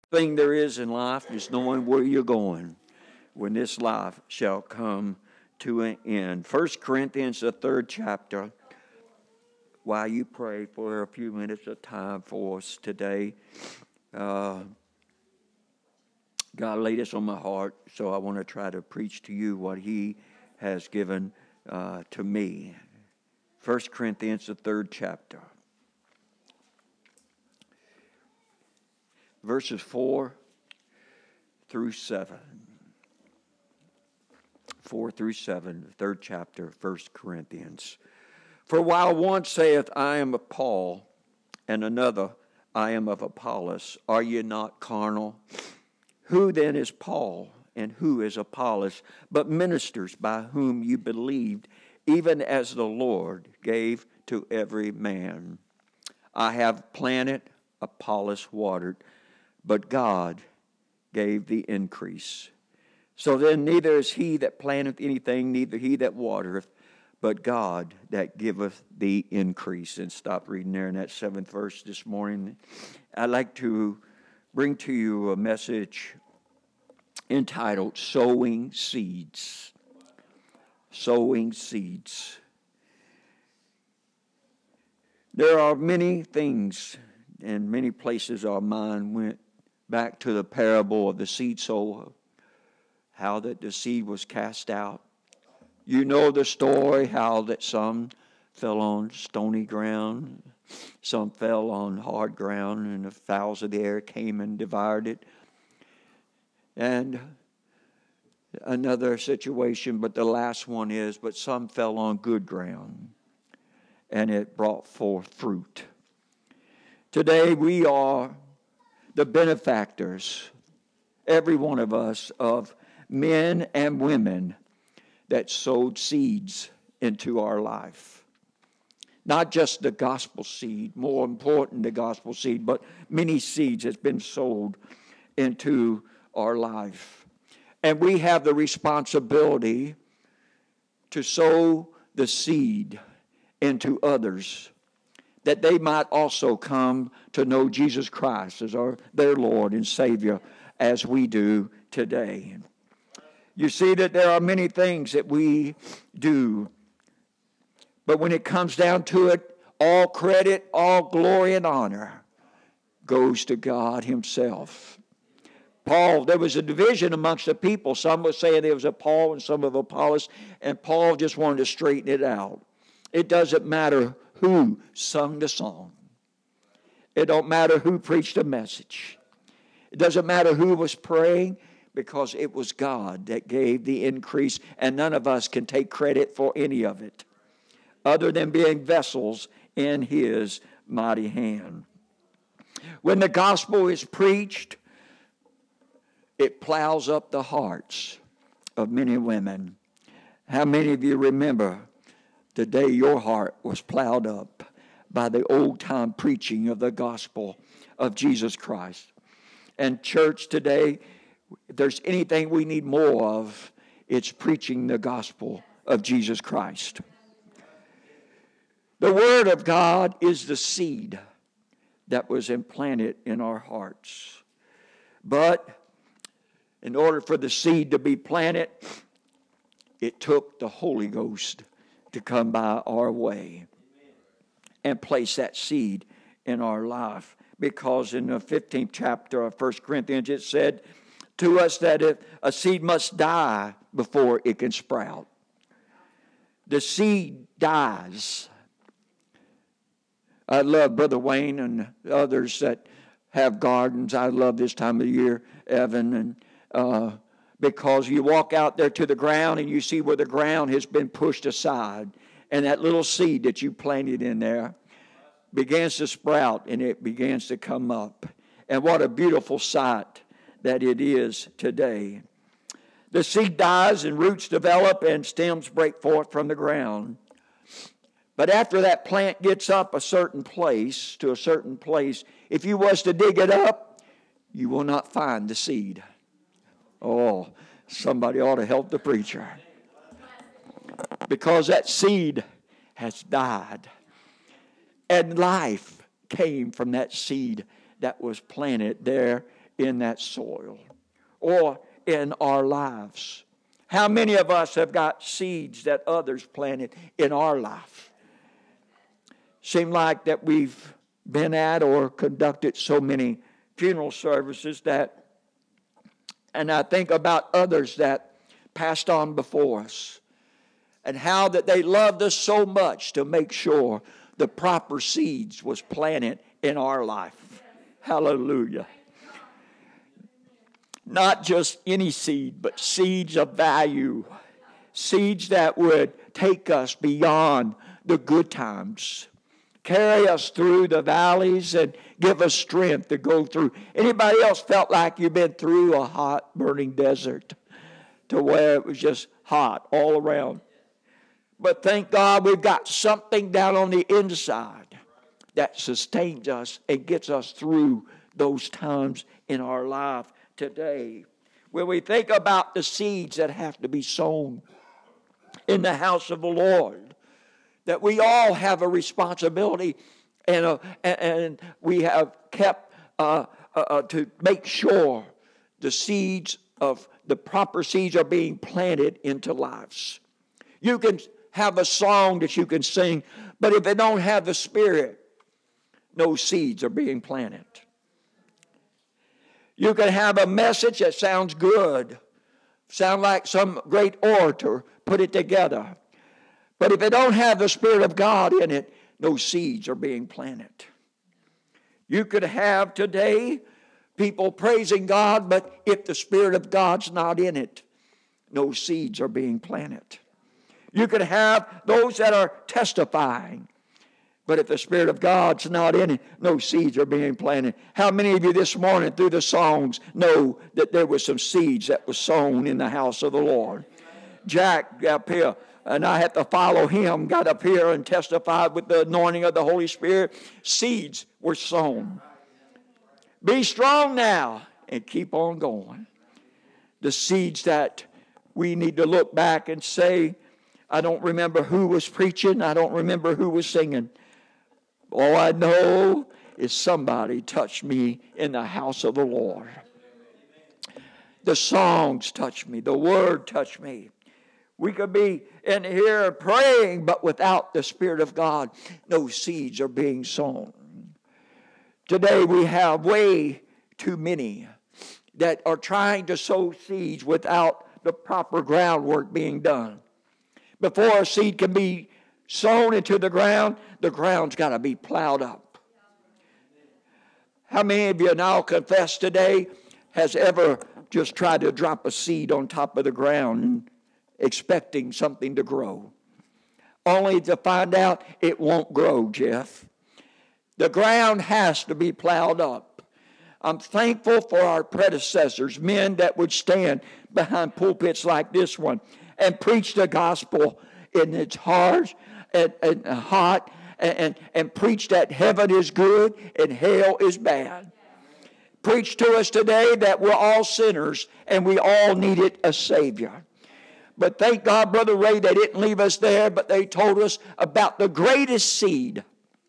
thing there is in life is knowing where you're going when this life shall come to an end. 1 Corinthians, the 3rd chapter. While you pray for a few minutes of time for us today, God laid this on my heart, so I want to try to preach to you what He has given to me. 1 Corinthians, the 3rd chapter. Verses 4 through 7. 4 through 7, the 3rd chapter, 1 Corinthians. For while one saith, I am of Paul, and another, I am of Apollos, are ye not carnal? Who then is Paul, and who is Apollos, but ministers by whom you believed, even as the Lord gave to every man? I have planted, Apollos watered, but God gave the increase. So then neither is he that planteth anything, neither he that watereth, but God that giveth the increase. And stop reading there in that 7th verse this morning. I'd like to bring to you a message entitled Sowing Seeds. Sowing Seeds. There are many things, and many places our mind went back to the parable of the seed sower, how that the seed was cast out. You know the story, how that some fell on stony ground, some fell on hard ground, and the fowls of the air came and devoured it. And another situation, but the last one is, but some fell on good ground, and it brought forth fruit. Today we are the benefactors, every one of us, of men and women that sowed seeds into our life. Not just the gospel seed, more important the gospel seed, but many seeds has been sowed into our life. And we have the responsibility to sow the seed into others, that they might also come to know Jesus Christ as their Lord and Savior, as we do today. You see that there are many things that we do, but when it comes down to it, all credit, all glory and honor goes to God Himself. Paul, there was a division amongst the people. Some were saying there was a Paul and some of Apollos, and Paul just wanted to straighten it out. It doesn't matter who sung the song. It don't matter who preached the message. It doesn't matter who was praying, because it was God that gave the increase, and none of us can take credit for any of it other than being vessels in His mighty hand. When the gospel is preached, it plows up the hearts of many women. How many of you remember the day your heart was plowed up by the old-time preaching of the gospel of Jesus Christ? And church today, if there's anything we need more of, it's preaching the gospel of Jesus Christ. The Word of God is the seed that was implanted in our hearts. But in order for the seed to be planted, it took the Holy Ghost to come by our way and place that seed in our life. Because in the 15th chapter of 1 Corinthians, it said to us that if a seed must die before it can sprout. The seed dies. I love Brother Wayne and others that have gardens. I love this time of year, Evan, and because you walk out there to the ground and you see where the ground has been pushed aside, and that little seed that you planted in there begins to sprout and it begins to come up. And what a beautiful sight that it is today. The seed dies and roots develop and stems break forth from the ground. But after that plant gets up to a certain place, if you was to dig it up, you will not find the seed. Oh, somebody ought to help the preacher. Because that seed has died. And life came from that seed that was planted there in that soil or in our lives. How many of us have got seeds that others planted in our life? Seem like that we've been at or conducted so many funeral services that, and I think about others that passed on before us, and how that they loved us so much to make sure the proper seeds was planted in our life. Hallelujah. Not just any seed, but seeds of value. Seeds that would take us beyond the good times. Carry us through the valleys and give us strength to go through. Anybody else felt like you've been through a hot, burning desert to where it was just hot all around? But thank God we've got something down on the inside that sustains us and gets us through those times in our life today. When we think about the seeds that have to be sown in the house of the Lord, that we all have a responsibility and we have kept to make sure the seeds of the proper seeds are being planted into lives. You can have a song that you can sing, but if it don't have the Spirit, no seeds are being planted. You can have a message that sounds good, sound like some great orator put it together, but if it don't have the Spirit of God in it, no seeds are being planted. You could have today people praising God, but if the Spirit of God's not in it, no seeds are being planted. You could have those that are testifying, but if the Spirit of God's not in it, no seeds are being planted. How many of you this morning through the songs know that there were some seeds that were sown in the house of the Lord? Jack up here, and I had to follow him, got up here and testified with the anointing of the Holy Spirit. Seeds were sown. Be strong now and keep on going. The seeds that we need to look back and say, I don't remember who was preaching. I don't remember who was singing. All I know is somebody touched me in the house of the Lord. The songs touched me. The word touched me. We could be in here praying, but without the Spirit of God, no seeds are being sown. Today we have way too many that are trying to sow seeds without the proper groundwork being done. Before a seed can be sown into the ground's got to be plowed up. How many of you, and I'll confess today, has ever just tried to drop a seed on top of the ground and expecting something to grow, only to find out it won't grow, Jeff? The ground has to be plowed up. I'm thankful for our predecessors, men that would stand behind pulpits like this one and preach the gospel in its hard and hot and preach that heaven is good and hell is bad. Preach to us today that we're all sinners and we all needed a Savior. But thank God, Brother Ray, they didn't leave us there, but they told us about the greatest seed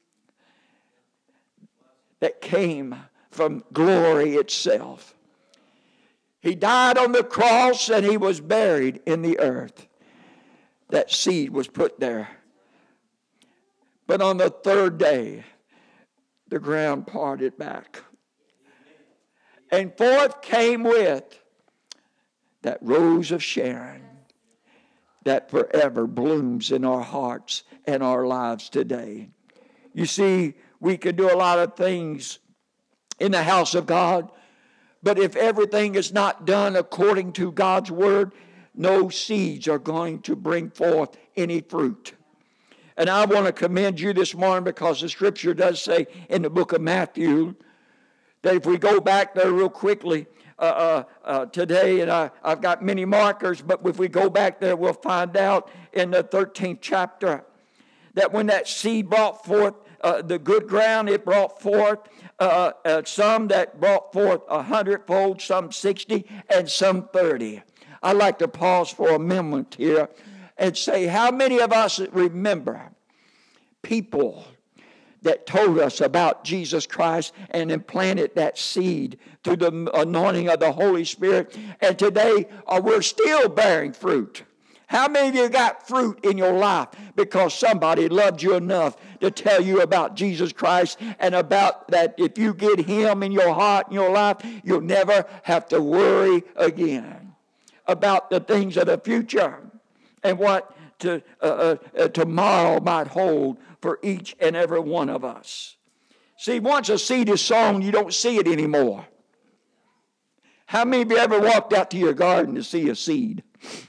that came from glory itself. He died on the cross and he was buried in the earth. That seed was put there. But on the third day, the ground parted back. And forth came with that rose of Sharon that forever blooms in our hearts and our lives today. You see, we can do a lot of things in the house of God, but if everything is not done according to God's word, no seeds are going to bring forth any fruit. And I want to commend you this morning because the scripture does say in the book of Matthew that if we go back there real quickly today, and I've got many markers, but if we go back there, we'll find out in the 13th chapter that when that seed brought forth the good ground, it brought forth some that brought forth 100-fold, some 60, and some 30. I'd like to pause for a moment here and say, how many of us remember people that told us about Jesus Christ and implanted that seed through the anointing of the Holy Spirit. And today we're still bearing fruit. How many of you got fruit in your life because somebody loved you enough to tell you about Jesus Christ and about that if you get Him in your heart and your life, you'll never have to worry again about the things of the future and what tomorrow might hold for each and every one of us. See, once a seed is sown, you don't see it anymore. How many of you ever walked out to your garden to see a seed?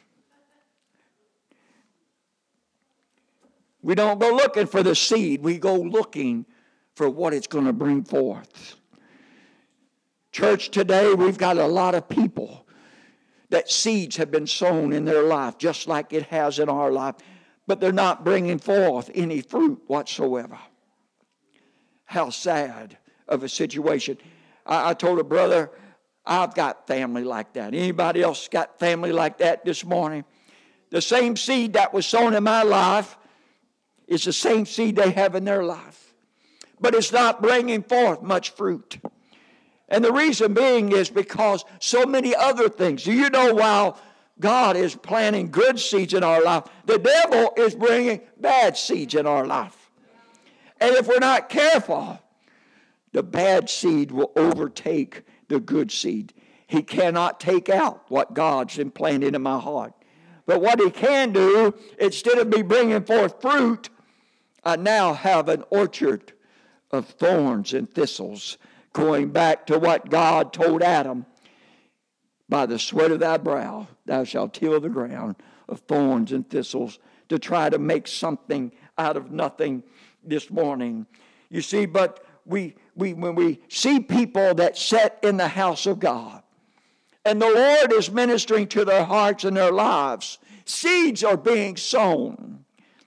We don't go looking for the seed. We go looking for what it's going to bring forth. Church, today we've got a lot of people that seeds have been sown in their life just like it has in our life, but they're not bringing forth any fruit whatsoever. How sad of a situation. I told a brother, I've got family like that. Anybody else got family like that this morning? The same seed that was sown in my life is the same seed they have in their life. But it's not bringing forth much fruit. And the reason being is because so many other things. Do you know while God is planting good seeds in our life, the devil is bringing bad seeds in our life. And if we're not careful, the bad seed will overtake the good seed. He cannot take out what God's implanted in my heart. But what he can do, instead of me bringing forth fruit, I now have an orchard of thorns and thistles, going back to what God told Adam. By the sweat of thy brow thou shalt till the ground of thorns and thistles, to try to make something out of nothing this morning. You see, but when we see people that sit in the house of God, and the Lord is ministering to their hearts and their lives, seeds are being sown.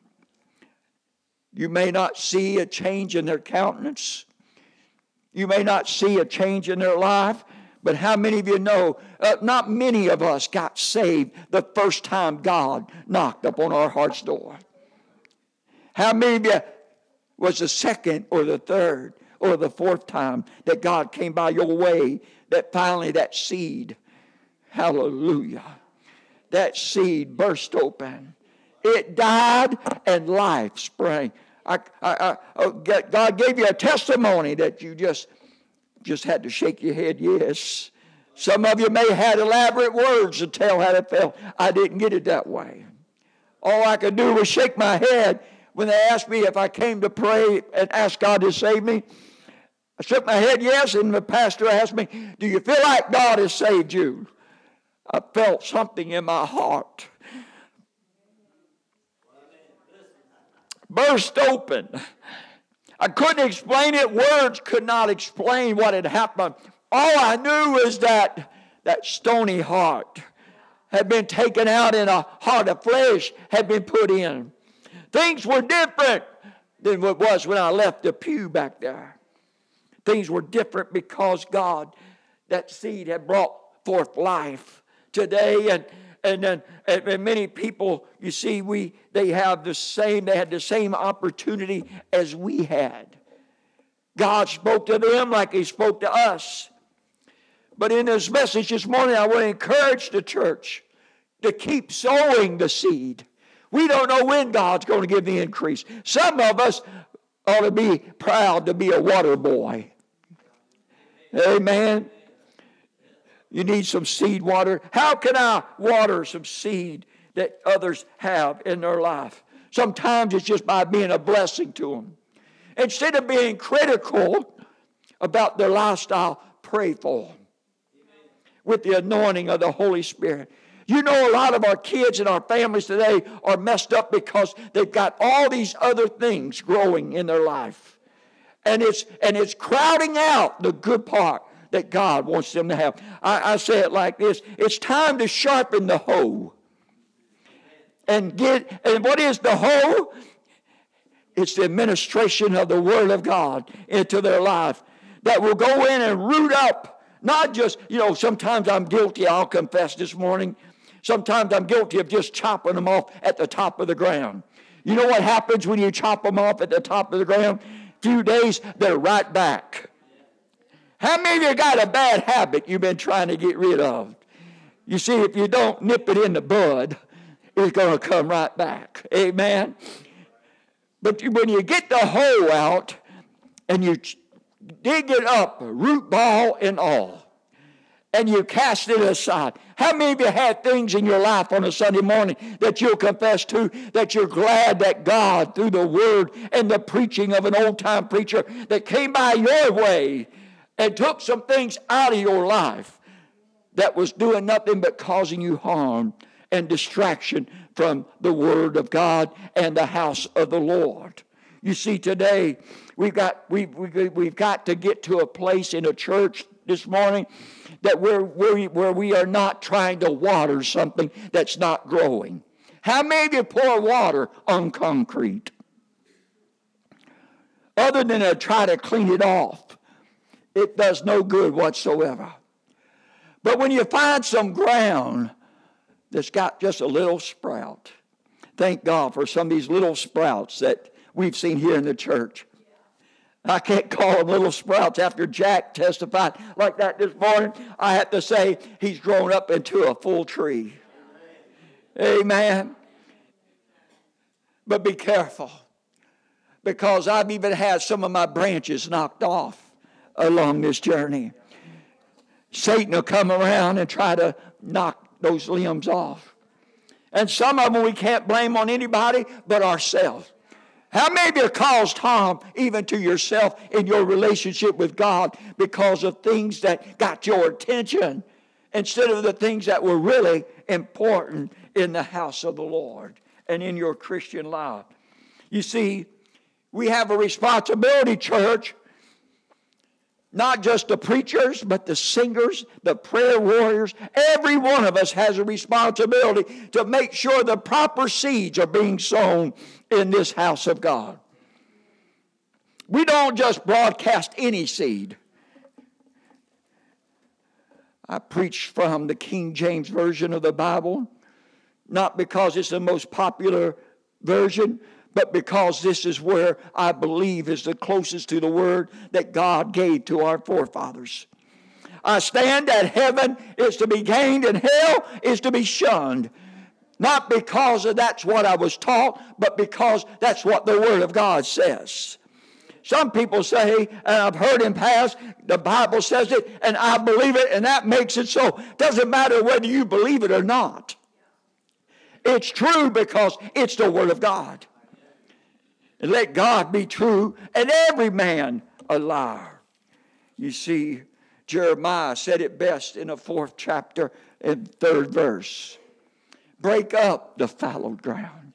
You may not see a change in their countenance. You may not see a change in their life. But how many of you know, not many of us got saved the first time God knocked upon our heart's door. How many of you was the second or the third or the fourth time that God came by your way, that finally that seed, hallelujah, that seed burst open. It died and life sprang. God gave you a testimony that you just had to shake your head, yes. Some of you may have had elaborate words to tell how it felt. I didn't get it that way. All I could do was shake my head when they asked me if I came to pray and ask God to save me. I shook my head, yes, and the pastor asked me, do you feel like God has saved you? I felt something in my heart burst open. I couldn't explain it. Words could not explain what had happened. All I knew was that stony heart had been taken out and a heart of flesh had been put in. Things were different than what it was when I left the pew back there. Things were different because God, that seed had brought forth life today. And many people, you see, they had the same opportunity as we had. God spoke to them like He spoke to us. But in this message this morning, I want to encourage the church to keep sowing the seed. We don't know when God's going to give the increase. Some of us ought to be proud to be a water boy. Amen. You need some seed water. How can I water some seed that others have in their life? Sometimes it's just by being a blessing to them. Instead of being critical about their lifestyle, pray for them with the anointing of the Holy Spirit. You know, a lot of our kids and our families today are messed up because they've got all these other things growing in their life. And it's crowding out the good part that God wants them to have. I say it like this. It's time to sharpen the hoe. And what is the hoe? It's the administration of the Word of God into their life that will go in and root up. Not just, sometimes I'm guilty, I'll confess this morning. Sometimes I'm guilty of just chopping them off at the top of the ground. You know what happens when you chop them off at the top of the ground? few days, they're right back. How many of you got a bad habit you've been trying to get rid of? You see, if you don't nip it in the bud, it's going to come right back. Amen? But when you get the hoe out and you dig it up, root ball and all, and you cast it aside. How many of you had things in your life on a Sunday morning that you'll confess to, that you're glad that God, through the word and the preaching of an old-time preacher that came by your way and took some things out of your life that was doing nothing but causing you harm and distraction from the Word of God and the house of the Lord? You see, today we've got to get to a place in a church this morning that where we are not trying to water something that's not growing. How many of you pour water on concrete? Other than to try to clean it off, it does no good whatsoever. But when you find some ground that's got just a little sprout, thank God for some of these little sprouts that we've seen here in the church. I can't call them little sprouts. After Jack testified like that this morning, I have to say he's grown up into a full tree. Amen. But be careful, because I've even had some of my branches knocked off along this journey. Satan will come around and try to knock those limbs off. And some of them we can't blame on anybody but ourselves. How many of you caused harm even to yourself in your relationship with God because of things that got your attention instead of the things that were really important in the house of the Lord and in your Christian life? You see, we have a responsibility, church. Not just the preachers, but the singers, the prayer warriors. Every one of us has a responsibility to make sure the proper seeds are being sown in this house of God. We don't just broadcast any seed. I preach from the King James Version of the Bible, not because it's the most popular version, but because this is where I believe is the closest to the word that God gave to our forefathers. I stand that heaven is to be gained and hell is to be shunned. Not because that's what I was taught, but because that's what the Word of God says. Some people say, and I've heard in past, the Bible says it, and I believe it, and that makes it so. Doesn't matter whether you believe it or not. It's true because it's the Word of God. And let God be true and every man a liar. You see, Jeremiah said it best in the 4th chapter and 3rd verse. Break up the fallow ground.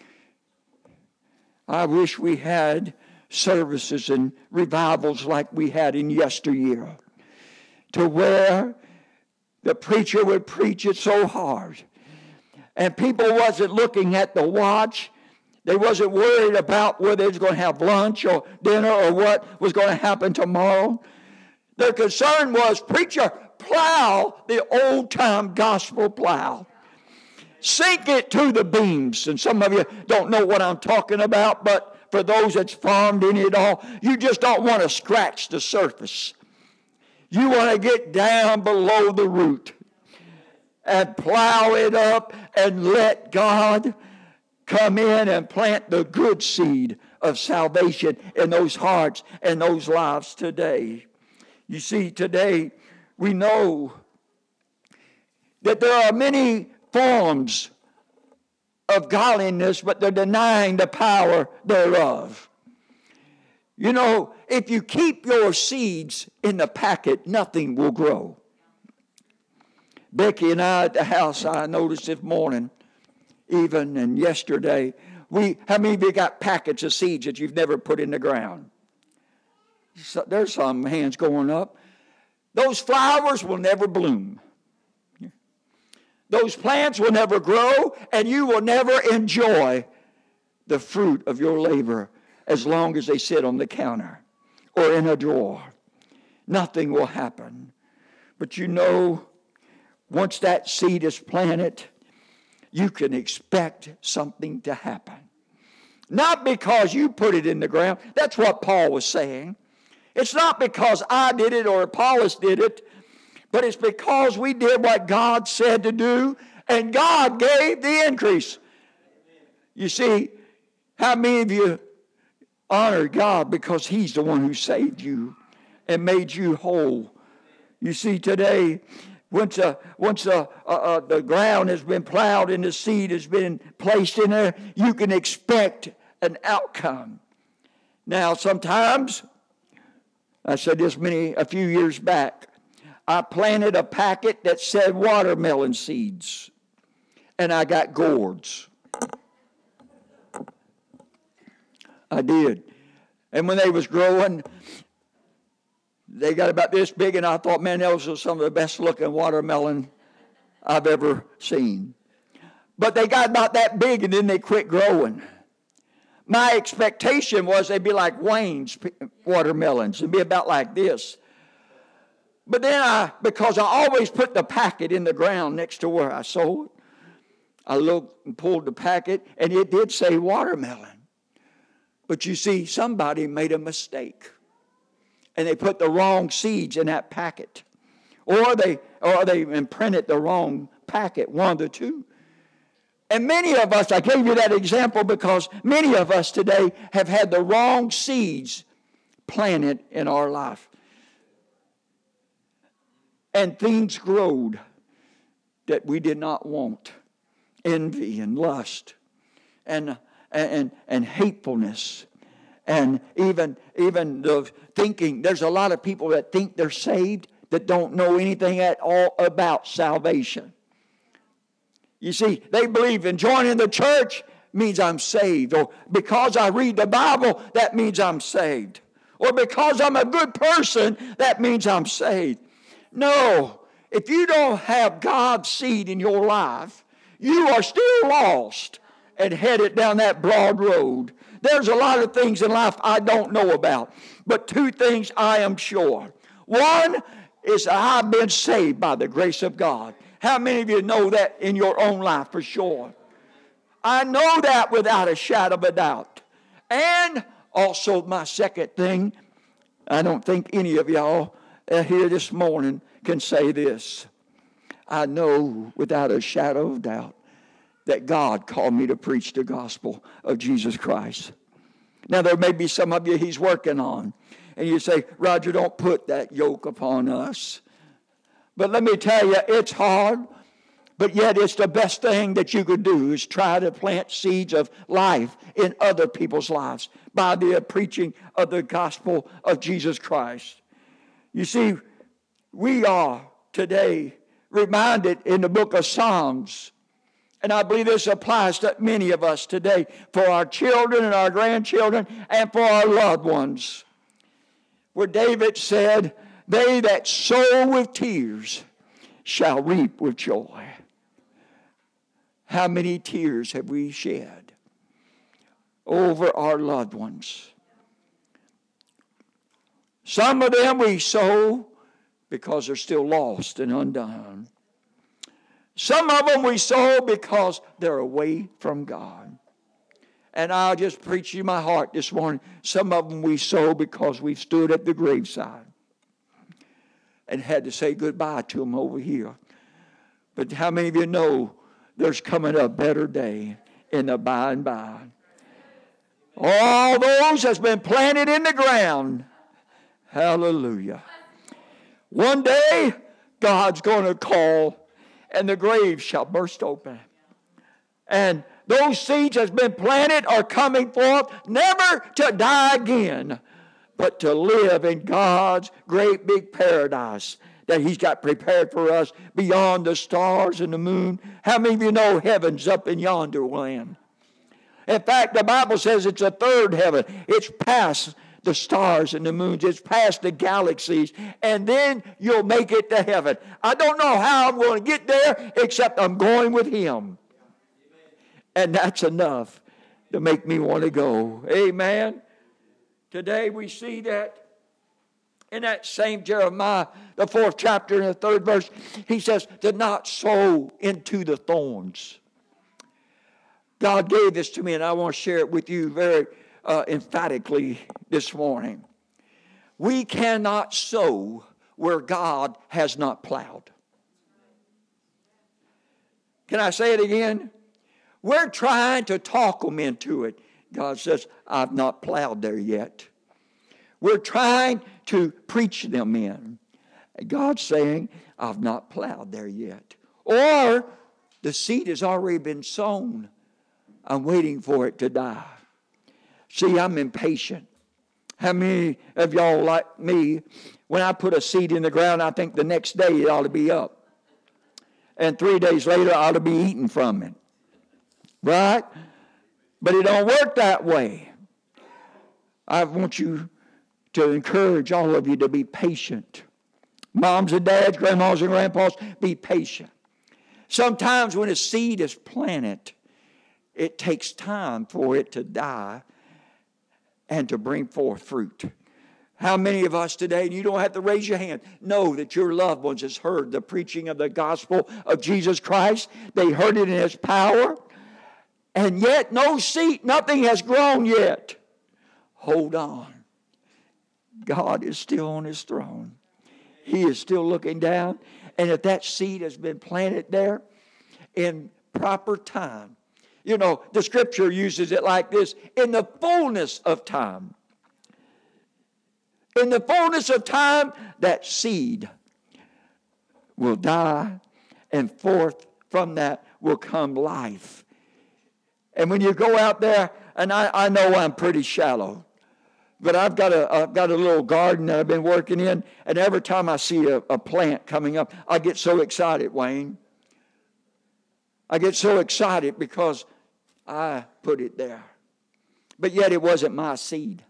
I wish we had services and revivals like we had in yesteryear, to where the preacher would preach it so hard and people wasn't looking at the watch. They wasn't worried about whether they was going to have lunch or dinner or what was going to happen tomorrow. Their concern was, preacher, plow the old-time gospel plow. Sink it to the beams. And some of you don't know what I'm talking about, but for those that's farmed in it all, you just don't want to scratch the surface. You want to get down below the root and plow it up and let God come in and plant the good seed of salvation in those hearts and those lives today. You see, today we know that there are many forms of godliness, but they're denying the power thereof. You know, if you keep your seeds in the packet, nothing will grow. Becky and I at the house, I noticed this morning, even and yesterday, how many of you got packets of seeds that you've never put in the ground? So, there's some hands going up. Those flowers will never bloom. Those plants will never grow, and you will never enjoy the fruit of your labor as long as they sit on the counter or in a drawer. Nothing will happen. But you know, once that seed is planted, you can expect something to happen. Not because you put it in the ground. That's what Paul was saying. It's not because I did it or Apollos did it, but it's because we did what God said to do, and God gave the increase. You see, how many of you honor God because He's the one who saved you and made you whole? You see, today, once the ground has been plowed and the seed has been placed in there, you can expect an outcome. Now, sometimes, I said this a few years back, I planted a packet that said watermelon seeds, and I got gourds. I did. And when they was growing, they got about this big, and I thought, man, those are some of the best looking watermelon I've ever seen. But they got about that big, and then they quit growing. My expectation was they'd be like Wayne's watermelons. It'd be about like this. But then because I always put the packet in the ground next to where I sowed, I looked and pulled the packet, and it did say watermelon. But you see, somebody made a mistake, and they put the wrong seeds in that packet, or they imprinted the wrong packet, one of the two. And many of us, I gave you that example because many of us today have had the wrong seeds planted in our life, and things growed that we did not want. Envy and lust and hatefulness, and even the thinking. There's a lot of people that think they're saved that don't know anything at all about salvation. You see, they believe in joining the church means I'm saved, or because I read the Bible, that means I'm saved, or because I'm a good person, that means I'm saved. No, if you don't have God's seed in your life, you are still lost and headed down that broad road. There's a lot of things in life I don't know about, but two things I am sure. One is I've been saved by the grace of God. How many of you know that in your own life for sure? I know that without a shadow of a doubt. And also my second thing, I don't think any of y'all here this morning can say this. I know without a shadow of doubt that God called me to preach the gospel of Jesus Christ. Now, there may be some of you He's working on. And you say, Roger, don't put that yoke upon us. But let me tell you, it's hard. But yet it's the best thing that you could do is try to plant seeds of life in other people's lives by the preaching of the gospel of Jesus Christ. You see, we are today reminded in the book of Psalms, and I believe this applies to many of us today, for our children and our grandchildren and for our loved ones, where David said, they that sow with tears shall reap with joy. How many tears have we shed over our loved ones? Some of them we sow because they're still lost and undone. Some of them we sow because they're away from God. And I'll just preach you my heart this morning. Some of them we sow because we've stood at the graveside and had to say goodbye to them over here. But how many of you know there's coming a better day in the by and by? All those that's been planted in the ground, hallelujah. One day, God's going to call, and the grave shall burst open. And those seeds that's been planted are coming forth, never to die again, but to live in God's great big paradise that He's got prepared for us beyond the stars and the moon. How many of you know heaven's up in yonder land? In fact, the Bible says it's a third heaven. It's past the stars and the moons. It's past the galaxies. And then you'll make it to heaven. I don't know how I'm going to get there, except I'm going with Him. And that's enough to make me want to go. Amen. Today we see that in that same Jeremiah, the 4th chapter and the 3rd verse, he says, to not sow into the thorns. God gave this to me, and I want to share it with you very emphatically this morning. We cannot sow where God has not plowed. Can I say it again? We're trying to talk them into it. God says, I've not plowed there yet. We're trying to preach them in. God's saying, I've not plowed there yet. Or the seed has already been sown. I'm waiting for it to die. See, I'm impatient. How many of y'all like me, when I put a seed in the ground, I think the next day it ought to be up. And 3 days later, I ought to be eating from it. Right? But it don't work that way. I want you to encourage all of you to be patient. Moms and dads, grandmas and grandpas, be patient. Sometimes when a seed is planted, it takes time for it to die and to bring forth fruit. How many of us today, and you don't have to raise your hand, know that your loved ones has heard the preaching of the gospel of Jesus Christ? They heard it in His power, and yet no seed, nothing has grown yet. Hold on. God is still on His throne. He is still looking down, and if that seed has been planted there in proper time, you know, the Scripture uses it like this: in the fullness of time. In the fullness of time, that seed will die, and forth from that will come life. And when you go out there, and I know I'm pretty shallow, but I've got a little garden that I've been working in, and every time I see a plant coming up, I get so excited, Wayne. I get so excited because I put it there. But yet it wasn't my seed.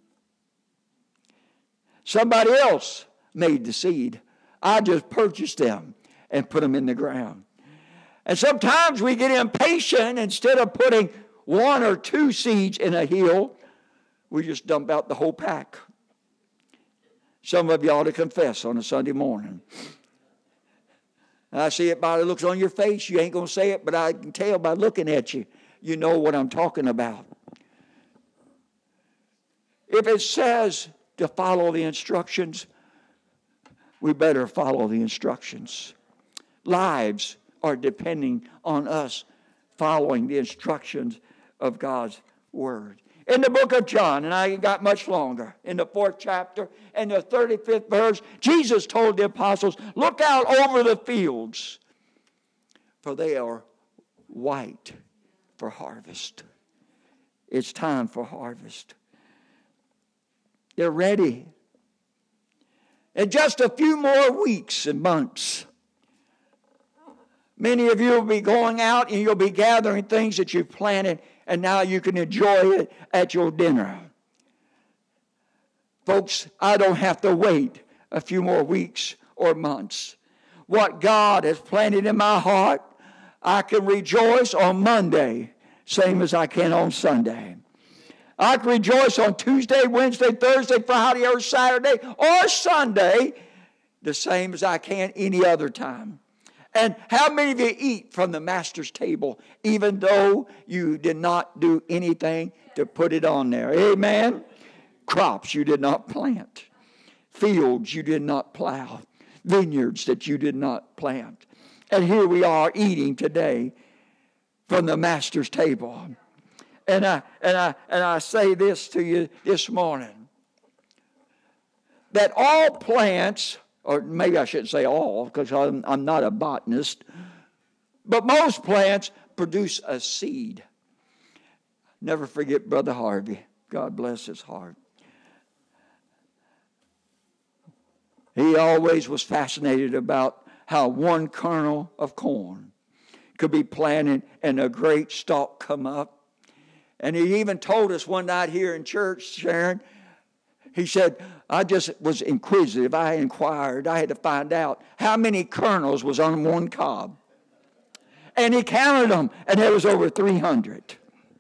Somebody else made the seed. I just purchased them and put them in the ground. And sometimes we get impatient. Instead of putting 1 or 2 seeds in a hill, we just dump out the whole pack. Some of you ought to confess on a Sunday morning. I see it by the looks on your face. You ain't going to say it, but I can tell by looking at you. You know what I'm talking about. If it says to follow the instructions, we better follow the instructions. Lives are depending on us following the instructions of God's Word. In the book of John, and I ain't got much longer, in the 4th chapter and the 35th verse, Jesus told the apostles, look out over the fields, for they are white for harvest. It's time for harvest. They're ready. In just a few more weeks and months, many of you will be going out and you'll be gathering things that you've planted, and now you can enjoy it at your dinner. Folks, I don't have to wait a few more weeks or months. What God has planted in my heart, I can rejoice on Monday, same as I can on Sunday. I can rejoice on Tuesday, Wednesday, Thursday, Friday, or Saturday, or Sunday, the same as I can any other time. And how many of you eat from the Master's table, even though you did not do anything to put it on there? Amen? Crops you did not plant. Fields you did not plow. Vineyards that you did not plant. And here we are eating today from the Master's table. And I say this to you this morning, that all plants, or maybe I shouldn't say all, because I'm not a botanist, but most plants produce a seed. Never forget Brother Harvey. God bless his heart. He always was fascinated about how one kernel of corn could be planted and a great stalk come up. And he even told us one night here in church, Sharon, he said, I just was inquisitive. I inquired. I had to find out how many kernels was on one cob. And he counted them, and there was over 300.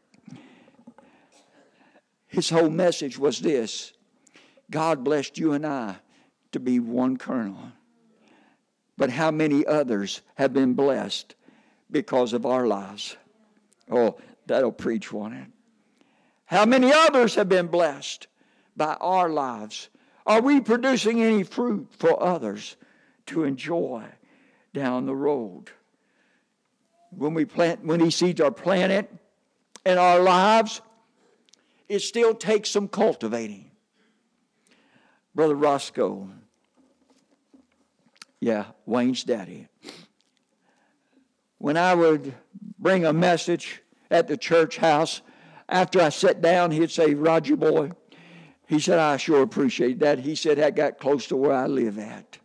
His whole message was this: God blessed you and I to be one kernel. But how many others have been blessed because of our lives? Oh, That'll preach, won't it? How many others have been blessed by our lives? Are we producing any fruit for others to enjoy down the road? When these seeds are planted in our lives, it still takes some cultivating. Brother Roscoe, Wayne's daddy. When I would bring a message at the church house, after I sat down, he'd say, "Roger boy," he said, "I sure appreciate that." He said, "That got close to where I live at."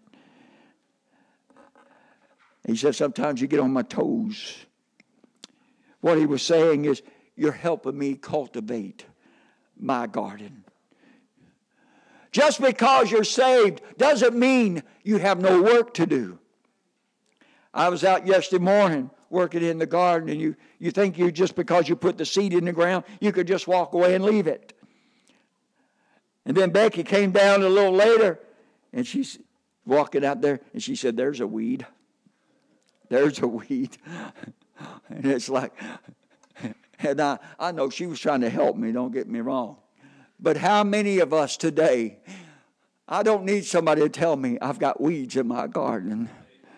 He said, "Sometimes you get on my toes." What he was saying is, you're helping me cultivate my garden. Just because you're saved doesn't mean you have no work to do. I was out yesterday morning working in the garden, and you think just because you put the seed in the ground, you could just walk away and leave it. And then Becky came down a little later, and she's walking out there, and she said, "There's a weed. There's a weed." And it's like, and I know she was trying to help me, don't get me wrong. But how many of us today, I don't need somebody to tell me I've got weeds in my garden.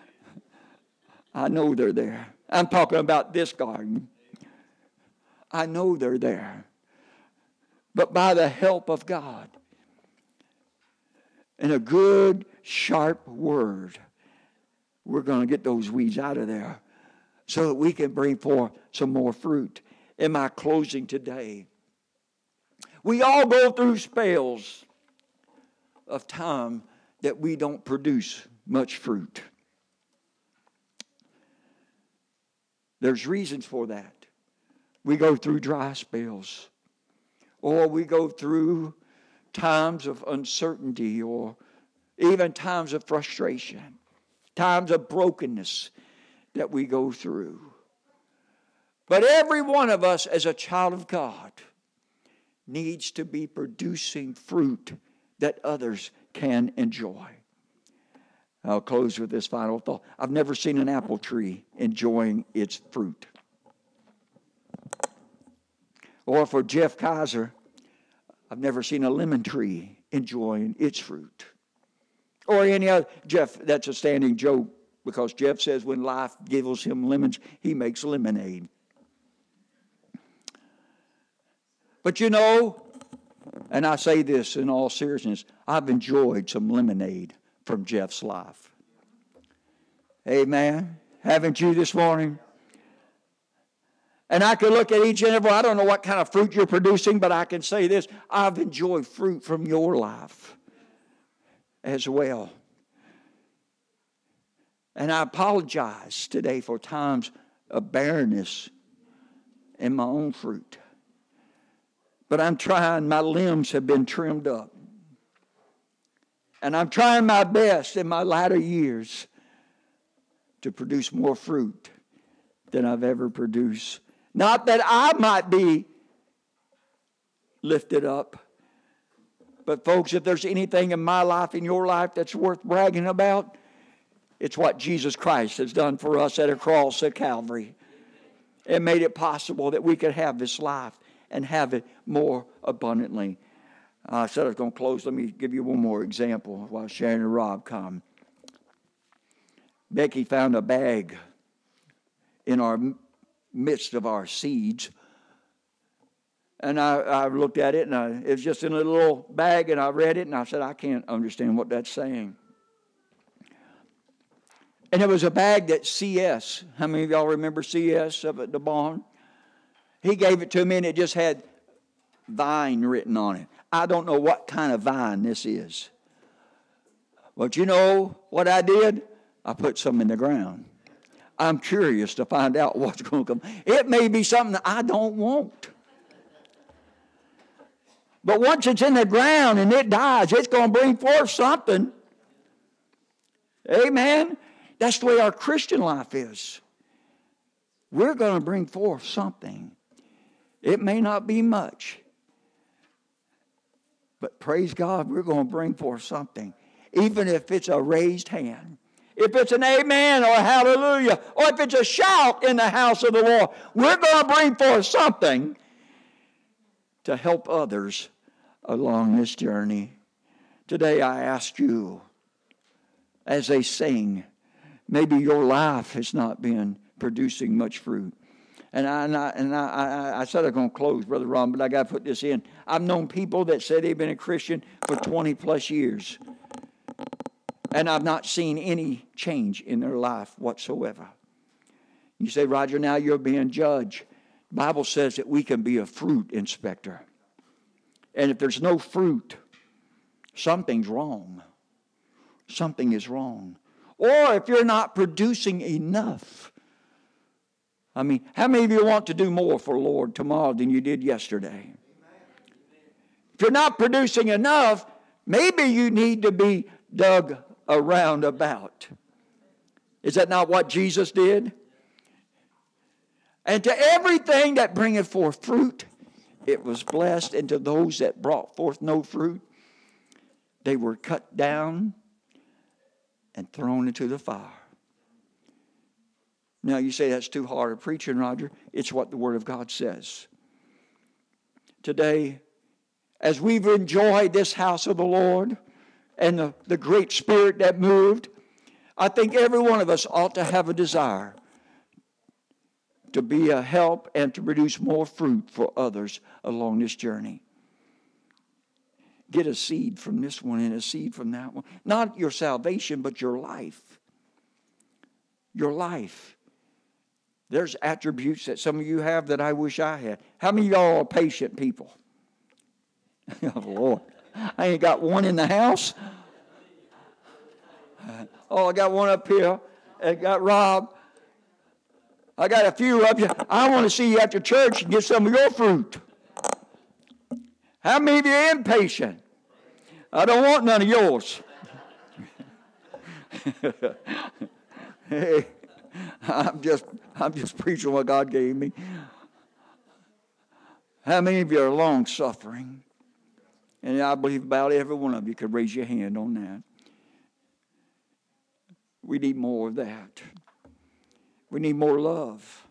I know they're there. I'm talking about this garden. I know they're there. But by the help of God and a good, sharp word, we're going to get those weeds out of there so that we can bring forth some more fruit. In my closing today, we all go through spells of time that we don't produce much fruit. There's reasons for that. We go through dry spells, or we go through times of uncertainty, or even times of frustration, times of brokenness that we go through. But every one of us as a child of God needs to be producing fruit that others can enjoy. I'll close with this final thought. I've never seen an apple tree enjoying its fruit. Or for Jeff Kaiser, I've never seen a lemon tree enjoying its fruit. Or any other. Jeff, that's a standing joke because Jeff says when life gives him lemons, he makes lemonade. But you know, and I say this in all seriousness, I've enjoyed some lemonade from Jeff's life. Amen. Haven't you this morning? And I could look at each and every one. I don't know what kind of fruit you're producing, but I can say this. I've enjoyed fruit from your life as well. And I apologize today for times of barrenness in my own fruit. But I'm trying. My limbs have been trimmed up. And I'm trying my best in my latter years to produce more fruit than I've ever produced. Not that I might be lifted up. But folks, if there's anything in my life, in your life, that's worth bragging about, it's what Jesus Christ has done for us at a cross at Calvary. It made it possible that we could have this life and have it more abundantly. I said I was going to close. Let me give you one more example while Sharon and Rob come. Becky found a bag in our midst of our seeds. And I looked at it, and it was just in a little bag, and I read it, and I said, I can't understand what that's saying. And it was a bag that CS, how many of y'all remember CS up at the barn? He gave it to me, and it just had vine written on it. I don't know what kind of vine this is. But you know what I did? I put some in the ground. I'm curious to find out what's going to come. It may be something that I don't want. But once it's in the ground and it dies, it's going to bring forth something. Amen? That's the way our Christian life is. We're going to bring forth something. It may not be much. But praise God, we're going to bring forth something. Even if it's a raised hand. if it's an amen or a hallelujah, or if it's a shout in the house of the Lord, we're going to bring forth something to help others along this journey. Today I ask you, as they sing, maybe your life has not been producing much fruit. And I said I'm going to close, Brother Ron, but I got to put this in. I've known people that say they've been a Christian for 20 plus years, and I've not seen any change in their life whatsoever. You say, Roger, now you're being judged. The Bible says that we can be a fruit inspector. And if there's no fruit, something's wrong. Something is wrong. Or if you're not producing enough. I mean, how many of you want to do more for the Lord tomorrow than you did yesterday? If you're not producing enough, maybe you need to be dug around about. Is that not what Jesus did? And to everything that bringeth forth fruit, it was blessed. And to those that brought forth no fruit, they were cut down and thrown into the fire. Now you say that's too hard of preaching, Roger. It's what the Word of God says. Today, as we've enjoyed this house of the Lord and the great Spirit that moved, I think every one of us ought to have a desire to be a help and to produce more fruit for others along this journey. Get a seed from this one and a seed from that one. Not your salvation, but your life. Your life. There's attributes that some of you have that I wish I had. How many of y'all are patient people? Oh, Lord. I ain't got one in the house. Oh, I got one up here. I got Rob. I got a few of you. I want to see you after church and get some of your fruit. How many of you are impatient? I don't want none of yours. Hey, I'm just preaching what God gave me. How many of you are long-suffering? And I believe about every one of you could raise your hand on that. We need more of that. We need more love.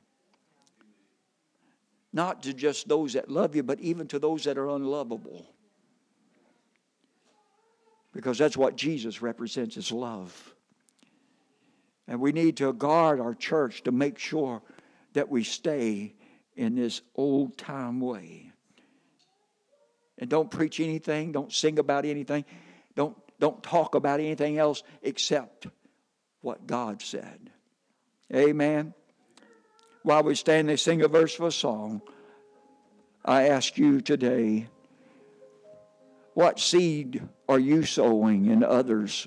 Not to just those that love you, but even to those that are unlovable. Because that's what Jesus represents, is love. And we need to guard our church to make sure that we stay in this old-time way. And don't preach anything. Don't sing about anything. Don't talk about anything else except what God said. Amen. While we stand and sing a verse of a song, I ask you today, what seed are you sowing in others?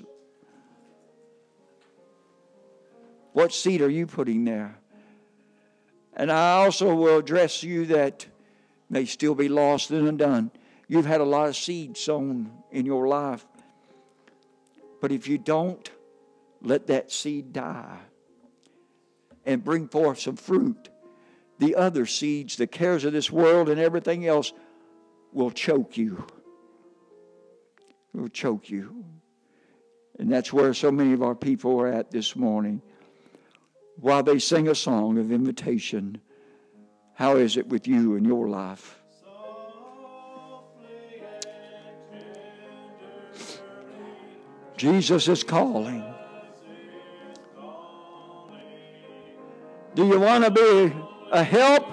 What seed are you putting there? And I also will address you that may still be lost and undone. You've had a lot of seed sown in your life. But if you don't let that seed die and bring forth some fruit, the other seeds, the cares of this world and everything else, will choke you. Will choke you. And that's where so many of our people are at this morning. While they sing a song of invitation, how is it with you in your life? Jesus is calling. Do you want to be a help?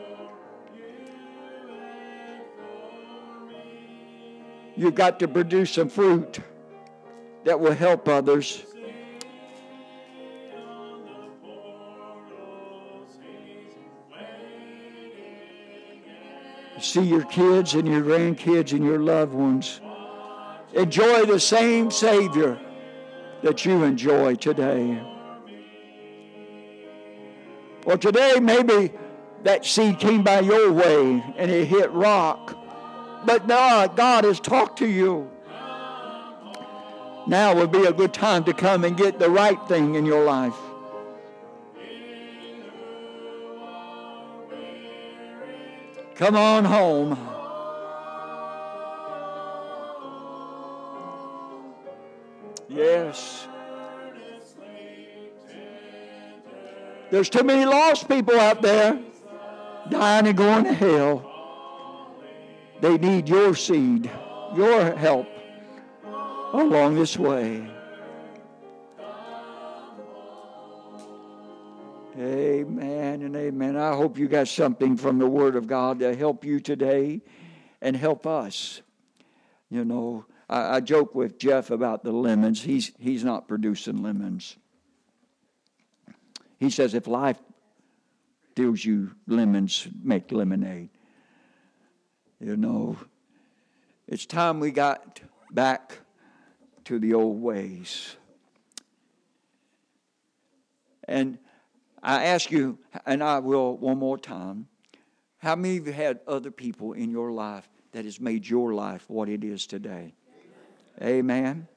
You've got to produce some fruit that will help others. See your kids and your grandkids and your loved ones enjoy the same Savior that you enjoy today. Well, today maybe that seed came by your way and it hit rock. But God has talked to you. Now would be a good time to come and get the right thing in your life. Come on home. Yes. There's too many lost people out there dying and going to hell. They need your seed, your help along this way. Amen and amen. I hope you got something from the Word of God to help you today and help us. You know, I joke with Jeff about the lemons. He's not producing lemons. He says if life deals you lemons, make lemonade. You know, it's time we got back to the old ways. And I ask you, and I will one more time, how many of you had other people in your life that has made your life what it is today? Amen.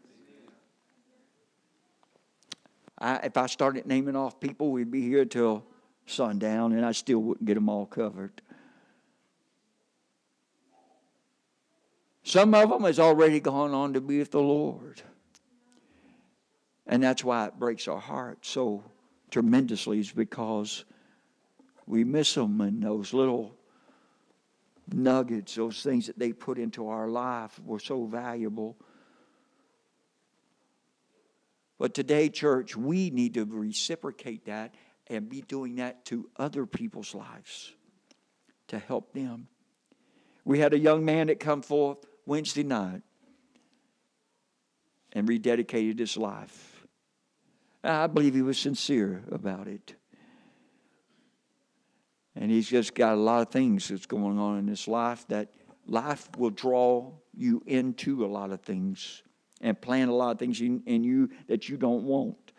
If I started naming off people, we'd be here till sundown, and I still wouldn't get them all covered. Some of them has already gone on to be with the Lord. And that's why it breaks our heart so tremendously, is because we miss them, and those little nuggets, those things that they put into our life were so valuable. But today, church, we need to reciprocate that and be doing that to other people's lives to help them. We had a young man that come forth Wednesday night and rededicated his life. I believe he was sincere about it. And he's just got a lot of things that's going on in his life, that life will draw you into a lot of things and plant a lot of things in you that you don't want.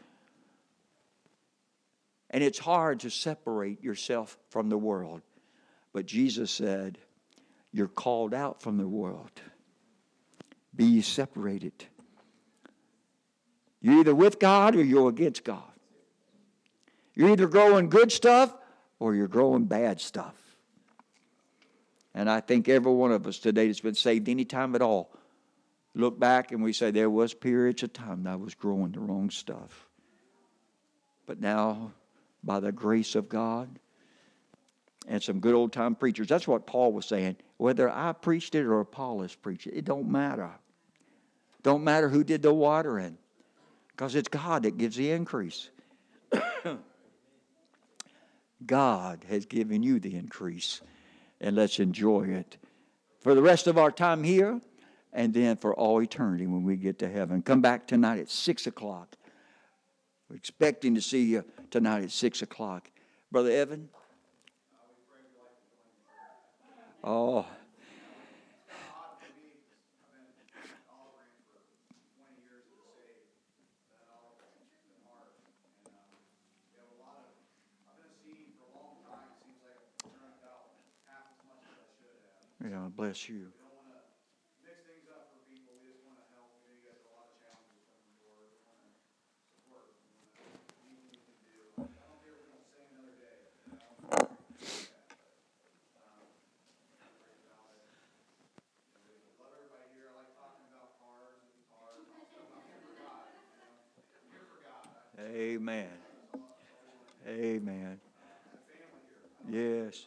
And it's hard to separate yourself from the world. But Jesus said, you're called out from the world. Be ye separated. You're either with God or you're against God. You're either growing good stuff or you're growing bad stuff. And I think every one of us today that's been saved any time at all, look back and we say there was periods of time that I was growing the wrong stuff. But now, by the grace of God and some good old time preachers, that's what Paul was saying. Whether I preached it or Apollos preached it, it don't matter. Don't matter who did the watering, because it's God that gives the increase. God has given you the increase, and let's enjoy it for the rest of our time here, and then for all eternity when we get to heaven. Come back tonight at 6 o'clock. We're expecting to see you tonight at 6 o'clock. Brother Evan? Oh. Yeah, bless you. Amen. Amen. Yes.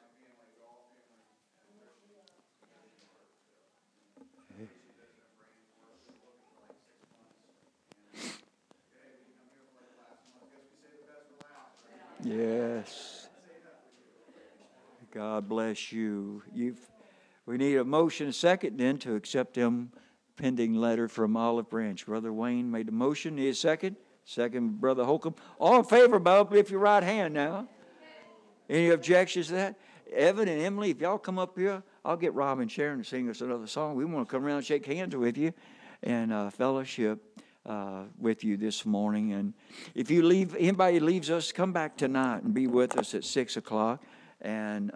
Yes. God bless you. We need a motion a second then to accept them pending letter from Olive Branch. Brother Wayne made the motion. Need a second? Second, Brother Holcomb. All in favor, Bob, lift your right hand now. Any objections to that? Evan and Emily, if y'all come up here, I'll get Rob and Sharon to sing us another song. We want to come around and shake hands with you and fellowship with you this morning. And if you leave, anybody leaves us, come back tonight and be with us at 6 o'clock. And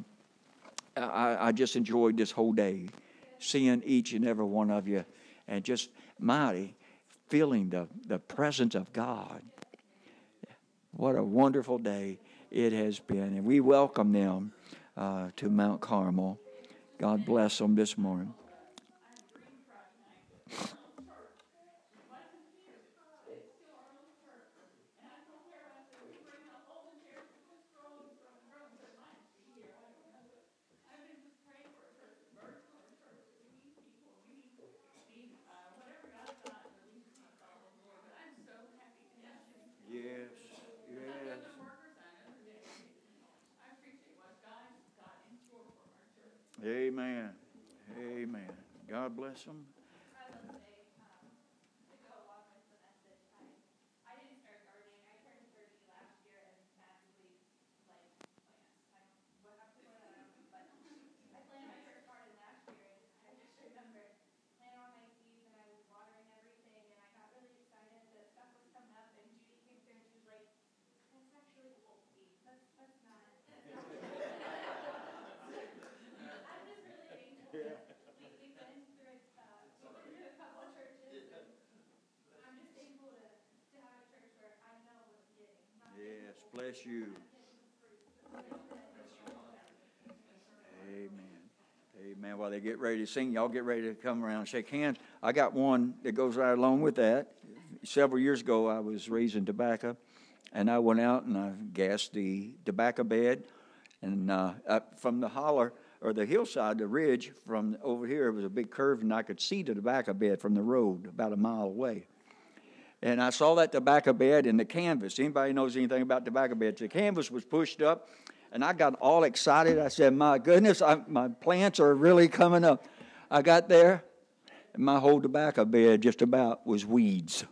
I just enjoyed this whole day, seeing each and every one of you, and just mighty feeling the presence of God. What a wonderful day it has been. And we welcome them to Mount Carmel. God bless them this morning. Amen. Amen. God bless them. I will say, to go along with the message, I didn't start gardening. I turned 30 last year and massively like plants. I don't what happened before that, I don't know. But I planted my first garden last year, and I just remember planting all my seeds, and I was watering everything, and I got really excited that stuff was coming up. And Judy came through, and she was like, "That's actually old seeds. That's not." I'm just really thankful that we've been through it. We've been to a couple of churches, and I'm just thankful to have a church where I know what I'm getting. I'm not getting Yes, the old bless seeds, you. I'm getting the fruit. Amen. Amen. While they get ready to sing, y'all get ready to come around and shake hands. I got one that goes right along with that. Several years ago, I was raising tobacco, and I went out and I gassed the tobacco bed. And up from the holler, or the hillside, the ridge, from over here, it was a big curve, and I could see the tobacco bed from the road about a mile away. And I saw that tobacco bed in the canvas. Anybody knows anything about tobacco beds? The canvas was pushed up, and I got all excited. I said, my goodness, my plants are really coming up. I got there, and my whole tobacco bed just about was weeds.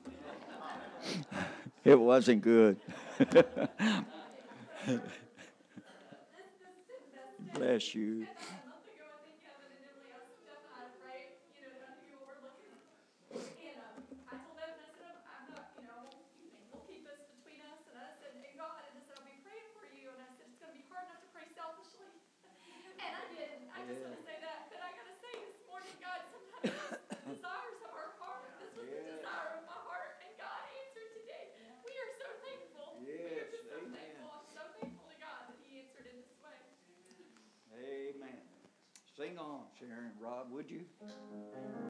It wasn't good. Bless you. A month ago, I think Kevin and Emily asked Jeff and I to pray, about who you were looking. And I told Evan, I said, I'm not, we'll keep this between us. And I said, and God, and I said, I'll be praying for you. And I said, it's going to be hard enough to pray selfishly. And I did. I just want to say that. But I got to say this morning, God, sometimes the desires of our heart, this was the desire of my heart. And God answered today. We are so thankful. We are just so thankful. I'm so thankful to God that He answered in this way. Amen. Sing on, Sharon. Rob, would you?